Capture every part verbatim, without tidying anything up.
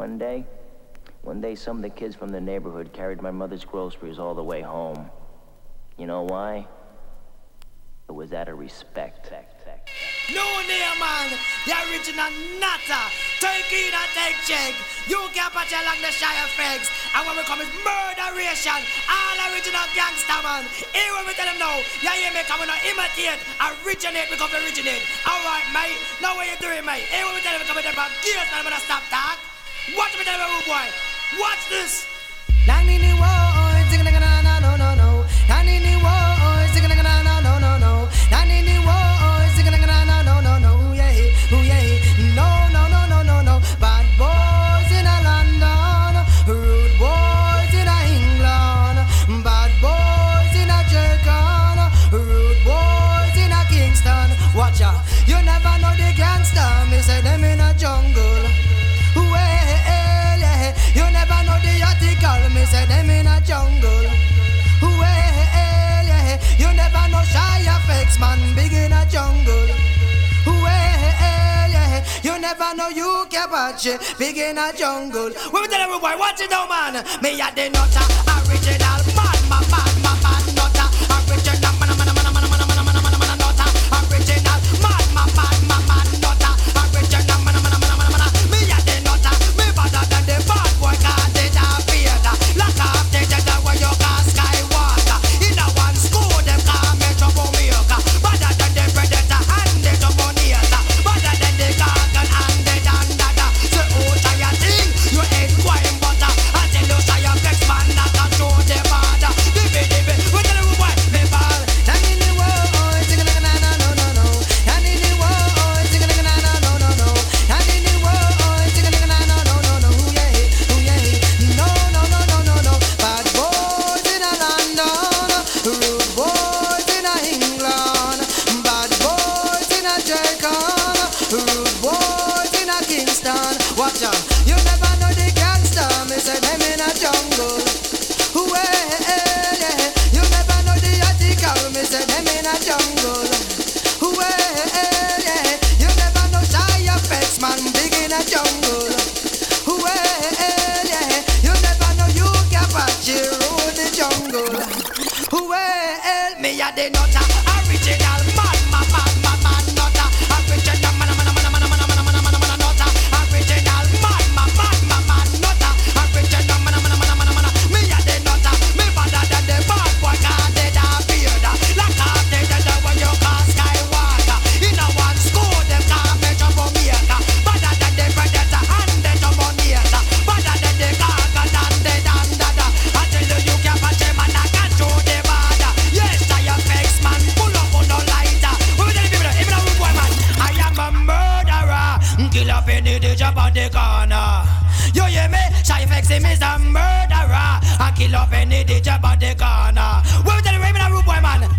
One day, one day some of the kids from the neighborhood carried my mother's groceries all the way home. You know why? It was out of respect. No name, man. The original Nata. Take it and take check. You can't patch along the shy effects. And when we come is murderation. All original gangster, man. Here when we tell them no. Yeah, yeah, me come and imitate. Originate, we come to originate. Alright, mate. Now what you doing, mate? Here when we tell them we come to them gears, man, I'm gonna stop talk. Watch me tell them, rude boy. Watch this. Down in the war, zing na na na no no no. Down in the war, zing na na na no no no. Down in the war, zing na na na no no no. Ooh yeah, ooh yeah. No no no no no no. Bad boys in a London, rude boys in a England, bad boys in a Jamaica, rude boys in a Kingston. Watch out, you never know the gangster. Me say them in a jungle. Ooh yeah, yeah. You never know the article. Me say them in a jungle. Ooh yeah, yeah. You never know shy effects, man. Big in a jungle. Ooh yeah, yeah. You never know you can watch it. Big in a jungle. When we tell everybody, watch it now, man. Me a the nutter, original man, man, man, man, man, nutter, original man, man, man, man, man, man, man, man, man, man, nutter, original man, man, man, man, man, nutter, original man, man, man, man, man, man. Me a the nutter, me better than the bad boy, 'cause they don't fear that. Lock up the jet where you can Skywalker. In a one school, them call me troublemaker. Better than the predator and the dominator. Better than the gargan and the dandada. So who tire thing? You ain't quite butter. I tell you, say your flex man not a show the border. Give it, give it, we tell you what, me ball. Down in the war, zing na na na no no no. Down in the war, zing na na na no no no. Down in the war, zing na na na no no no. Ooh yeah, ooh yeah. No no no no no no. Bad boys in a London, rude boys in a England, bad boys in a Jamaica, rude boys in a Kingston. Watch out, you never know the gangster. Me say them in a jungle. Ooh yeah, yeah. You never know the article. Me say them in a jungle. Ooh yeah, yeah. You never know shy effects, man. Big in a jungle. Ooh yeah, yeah. You never know you can patch it round the jungle. Ooh yeah, Me a the nutter, original man, man, man, man, man, nutter, original man, man, man, man, man, man, man, man, man, man, nutter, original man, man, man, man, man, nutter, original man, man, man, man, man, man. Me a the nutter, me better than the bad boy, 'cause they don't fear that. Lock up the jet where you can Skywalker. In a one school, them call me troublemaker. Better than the predator and the dominator. Better than the gargan and the dandada. I tell you, you can't patch him and I can't show the border. Yes, I am vex, man. Pull up on no lighter. What we tell the people, even a rude boy, man. I am a murderer. Kill up any the job on the corner. You hear me? Shy vex him is a murderer. I kill up any the job on the corner. What we tell the even a rude boy, man.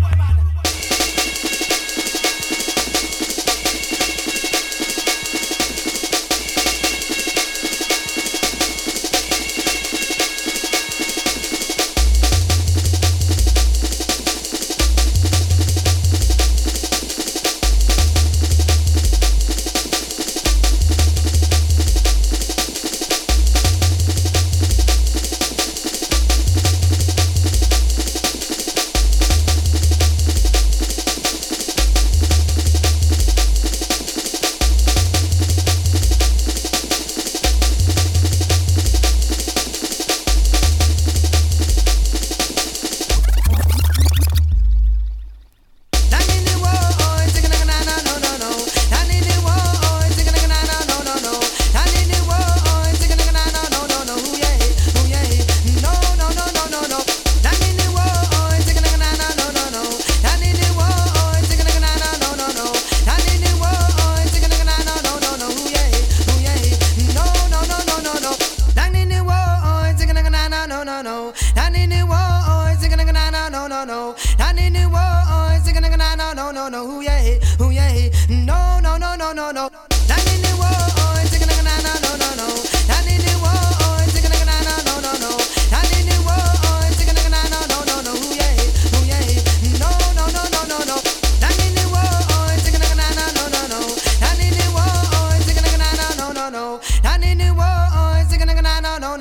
down in the war, zing na na na no no no. Down in the war, zing na na na no no no. Down in the war, zing na na na no no no. Ooh yeah, ooh yeah. No no no no no no. Down in the war, zing na na na no no no. Down in the war, zing na na na no no no. Down in the war, zing na na na no no no. Ooh yeah, ooh yeah. No no no no no no. Down in the war, zing na na na no no no. Down in the war, zing na na na no no no. Down in the war, zing na na na no no no. Ooh yeah, ooh yeah. No no no no no no. Down in the war, zing na na na no no no. Down in the war, zing na na na no no no. Down in the war, zing na na na no no no. Ooh yeah, ooh yeah. No no no no no no. Down in the war, zing na na na no no no. Down in the war, zing na na na no no no. Down in the war, zing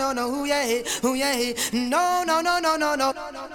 no, no, ooh yeah, ooh yeah, no, no, no, no, no, no.